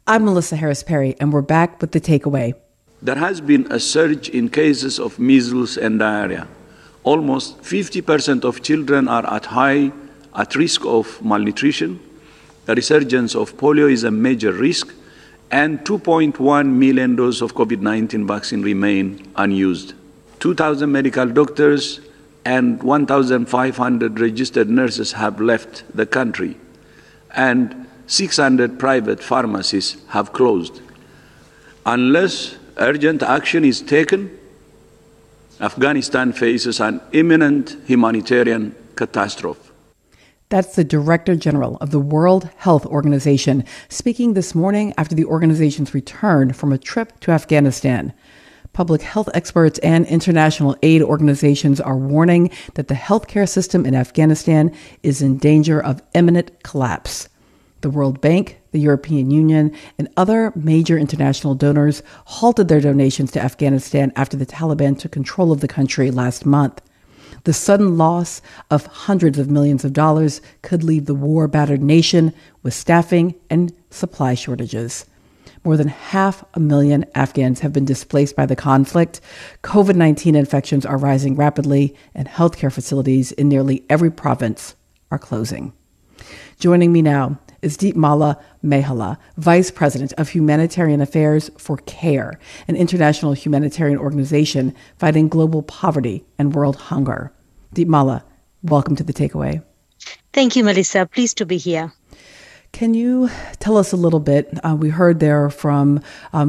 I'm Melissa Harris Perry, and we're back with the takeaway. There has been a surge in cases of measles and diarrhea. Almost 50% of children are at risk of malnutrition. The resurgence of polio is a major risk, and 2.1 million doses of COVID-19 vaccine remain unused. 2,000 medical doctors and 1,500 registered nurses have left the country, and 600 private pharmacies have closed. Unless urgent action is taken, Afghanistan faces an imminent humanitarian catastrophe. That's the Director General of the World Health Organization, speaking this morning after the organization's return from a trip to Afghanistan. Public health experts and international aid organizations are warning that the healthcare system in Afghanistan is in danger of imminent collapse. The World Bank, the European Union, and other major international donors halted their donations to Afghanistan after the Taliban took control of the country last month. The sudden loss of hundreds of millions of dollars could leave the war-battered nation with staffing and supply shortages. More than 500,000 Afghans have been displaced by the conflict. COVID-19 infections are rising rapidly, and healthcare facilities in nearly every province are closing. Joining me now is Deepmala Mehala, Vice President of Humanitarian Affairs for CARE, an international humanitarian organization fighting global poverty and world hunger. Deepmala, welcome to The Takeaway. Thank you, Melissa. Pleased to be here. Can you tell us a little bit? We heard there from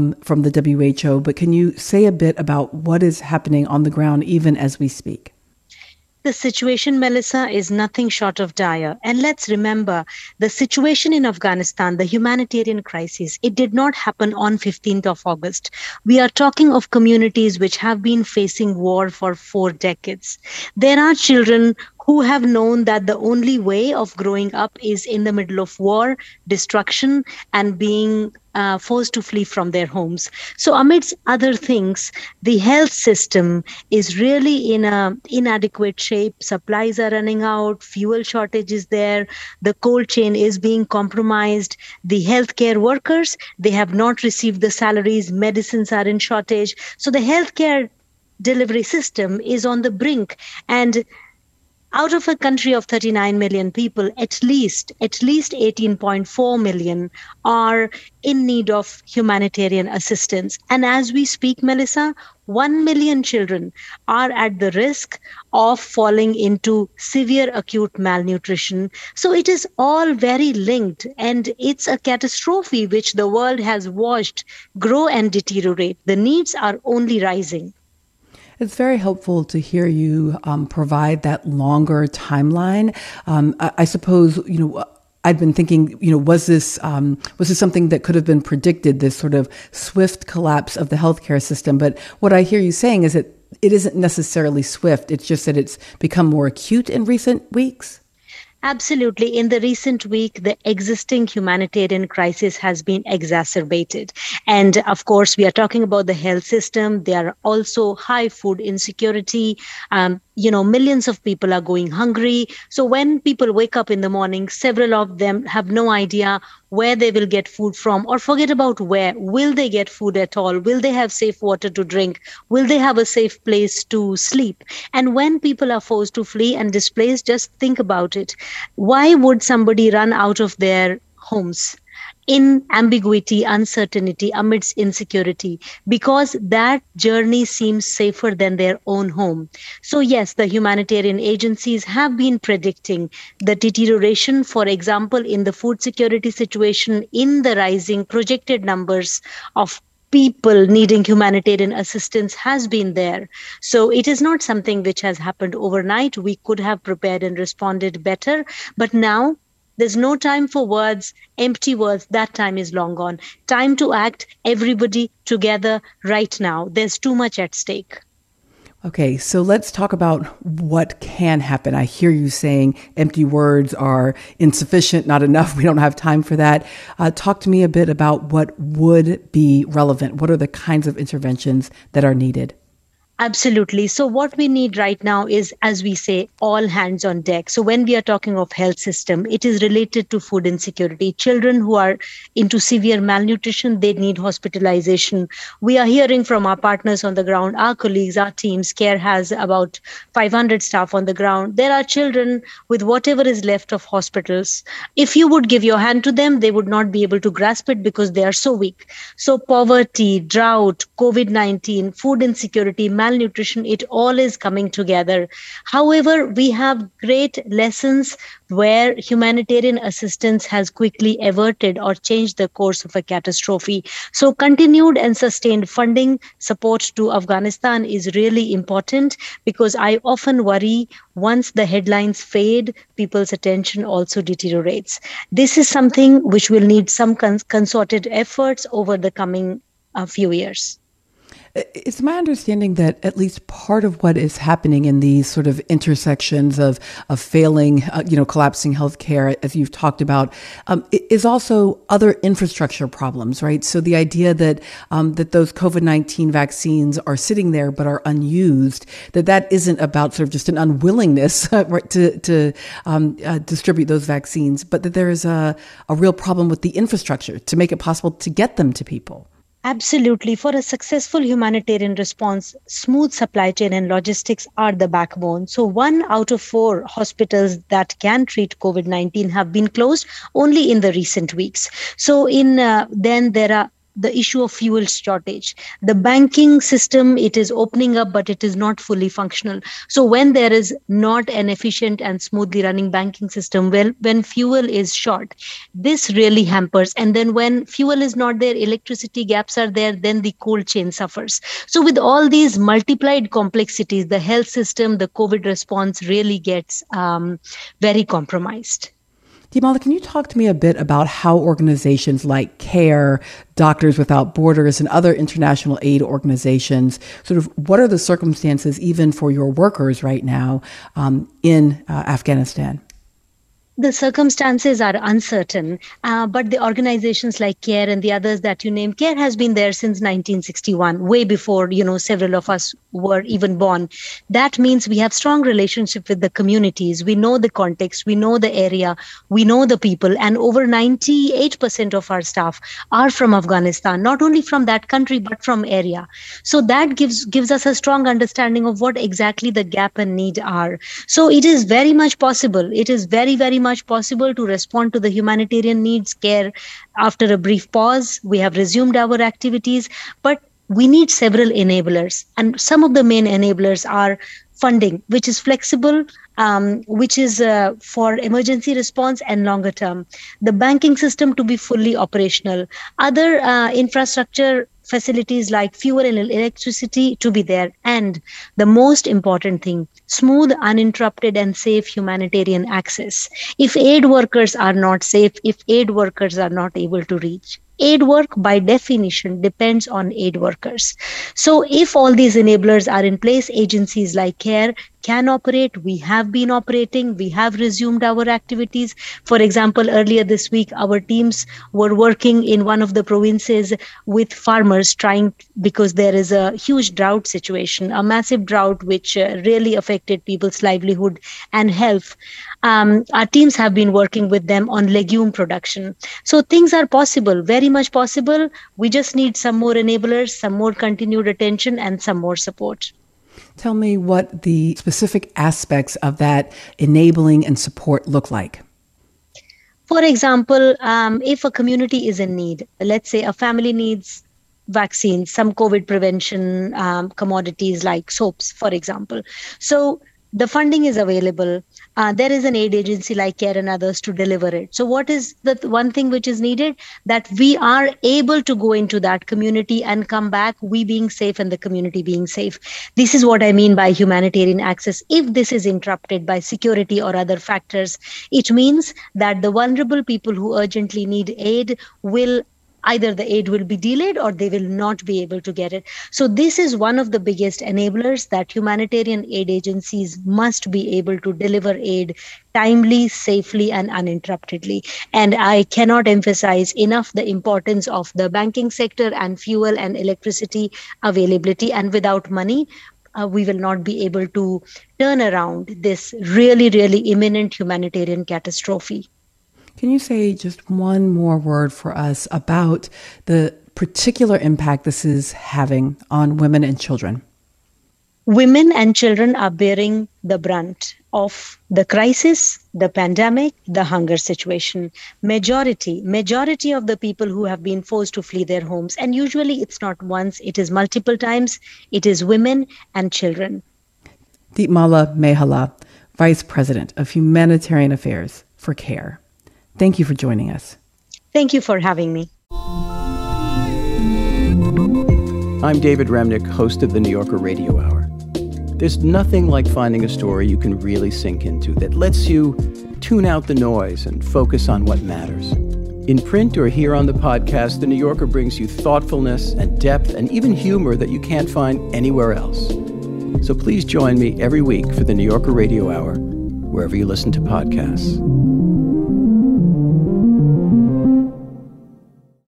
the WHO, but can you say a bit about what is happening on the ground even as we speak? The situation, Melissa, is nothing short of dire. And let's remember, the situation in Afghanistan, the humanitarian crisis, it did not happen on 15th of August. We are talking of communities which have been facing war for 4 decades. There are children who have known that the only way of growing up is in the middle of war, destruction, and being forced to flee from their homes. So amidst other things, the health system is really in an inadequate shape. Supplies are running out, fuel shortage is there, the cold chain is being compromised. The healthcare workers, they have not received the salaries, medicines are in shortage. So the healthcare delivery system is on the brink. And out of a country of 39 million people, at least 18.4 million are in need of humanitarian assistance. And as we speak, Melissa, 1 million children are at the risk of falling into severe acute malnutrition. So it is all very linked, and it's a catastrophe which the world has watched grow and deteriorate. The needs are only rising. It's very helpful to hear you provide that longer timeline. I suppose, I'd been thinking, was this something that could have been predicted, this sort of swift collapse of the healthcare system? But what I hear you saying is that it isn't necessarily swift. It's just that it's become more acute in recent weeks. Absolutely. In the recent week, the existing humanitarian crisis has been exacerbated. And of course, we are talking about the health system. There are also high food insecurity. Millions of people are going hungry. So when people wake up in the morning, several of them have no idea where they will get food from, or forget about where. Will they get food at all? Will they have safe water to drink? Will they have a safe place to sleep? And when people are forced to flee and displaced, just think about it. Why would somebody run out of their homes in ambiguity, uncertainty, amidst insecurity? Because that journey seems safer than their own home. So yes, the humanitarian agencies have been predicting the deterioration, for example, in the food security situation, in the rising projected numbers of people needing humanitarian assistance has been there. So it is not something which has happened overnight. We could have prepared and responded better. But now there's no time for words, empty words. That time is long gone. Time to act, everybody together right now. There's too much at stake. Okay, so let's talk about what can happen. I hear you saying empty words are insufficient, not enough. We don't have time for that. Talk to me a bit about what would be relevant. What are the kinds of interventions that are needed? Absolutely. So what we need right now is, as we say, all hands on deck. So when we are talking of health system, it is related to food insecurity. Children who are into severe malnutrition, they need hospitalization. We are hearing from our partners on the ground, our colleagues, our teams. CARE has about 500 staff on the ground. There are children with whatever is left of hospitals. If you would give your hand to them, they would not be able to grasp it because they are so weak. So poverty, drought, COVID-19, food insecurity, malnutrition, it all is coming together. However, we have great lessons where humanitarian assistance has quickly averted or changed the course of a catastrophe. So continued and sustained funding support to Afghanistan is really important, because I often worry once the headlines fade, people's attention also deteriorates. This is something which will need some concerted efforts over the coming few years. It's my understanding that at least part of what is happening in these sort of intersections of failing, collapsing healthcare, as you've talked about, is also other infrastructure problems, right? So the idea that that those COVID-19 vaccines are sitting there but are unused, that isn't about sort of just an unwillingness to distribute those vaccines, but that there is a real problem with the infrastructure to make it possible to get them to people. Absolutely. For a successful humanitarian response, smooth supply chain and logistics are the backbone. So 1 out of 4 hospitals that can treat COVID-19 have been closed only in the recent weeks. So then there are the issue of fuel shortage. The banking system, it is opening up, but it is not fully functional. So when there is not an efficient and smoothly running banking system, when fuel is short, this really hampers. And then when fuel is not there, electricity gaps are there, then the cold chain suffers. So with all these multiplied complexities, the health system, the COVID response really gets very compromised. Deepmala, can you talk to me a bit about how organizations like CARE, Doctors Without Borders, and other international aid organizations, sort of what are the circumstances even for your workers right now in Afghanistan? The circumstances are uncertain, but the organizations like CARE and the others that you name, CARE has been there since 1961, way before, several of us were even born. That means we have strong relationship with the communities. We know the context, we know the area, we know the people, and over 98% of our staff are from Afghanistan, not only from that country, but from area. So that gives us a strong understanding of what exactly the gap and need are. So it is very much possible. It is very, very much possible to respond to the humanitarian needs. CARE, after a brief pause, we have resumed our activities, but we need several enablers. And some of the main enablers are funding, which is flexible, which is for emergency response and longer term. The banking system to be fully operational. Other infrastructure facilities like fuel and electricity to be there. And the most important thing, smooth, uninterrupted and safe humanitarian access. If aid workers are not safe, if aid workers are not able to reach, aid work by definition depends on aid workers. So if all these enablers are in place, agencies like CARE can operate. We have been operating. We have resumed our activities. For example, earlier this week, our teams were working in one of the provinces with farmers because there is a huge drought situation, a massive drought which really affected people's livelihood and health. Our teams have been working with them on legume production. So things are possible, very much possible. We just need some more enablers, some more continued attention, and some more support. Tell me what the specific aspects of that enabling and support look like. For example, if a community is in need, let's say a family needs vaccines, some COVID prevention commodities like soaps, for example. So the funding is available. There is an aid agency like CARE and others to deliver it. So what is the one thing which is needed? That we are able to go into that community and come back, we being safe and the community being safe. This is what I mean by humanitarian access. If this is interrupted by security or other factors, it means that the vulnerable people who urgently need aid will either the aid will be delayed or they will not be able to get it. So this is one of the biggest enablers that humanitarian aid agencies must be able to deliver aid timely, safely, and uninterruptedly. And I cannot emphasize enough the importance of the banking sector and fuel and electricity availability. And without money, we will not be able to turn around this really, really imminent humanitarian catastrophe. Can you say just one more word for us about the particular impact this is having on women and children? Women and children are bearing the brunt of the crisis, the pandemic, the hunger situation. Majority of the people who have been forced to flee their homes, and usually it's not once, it is multiple times, it is women and children. Deepmala Mehala, Vice President of Humanitarian Affairs for CARE. Thank you for joining us. Thank you for having me. I'm David Remnick, host of the New Yorker Radio Hour. There's nothing like finding a story you can really sink into that lets you tune out the noise and focus on what matters. In print or here on the podcast, the New Yorker brings you thoughtfulness and depth and even humor that you can't find anywhere else. So please join me every week for the New Yorker Radio Hour, wherever you listen to podcasts.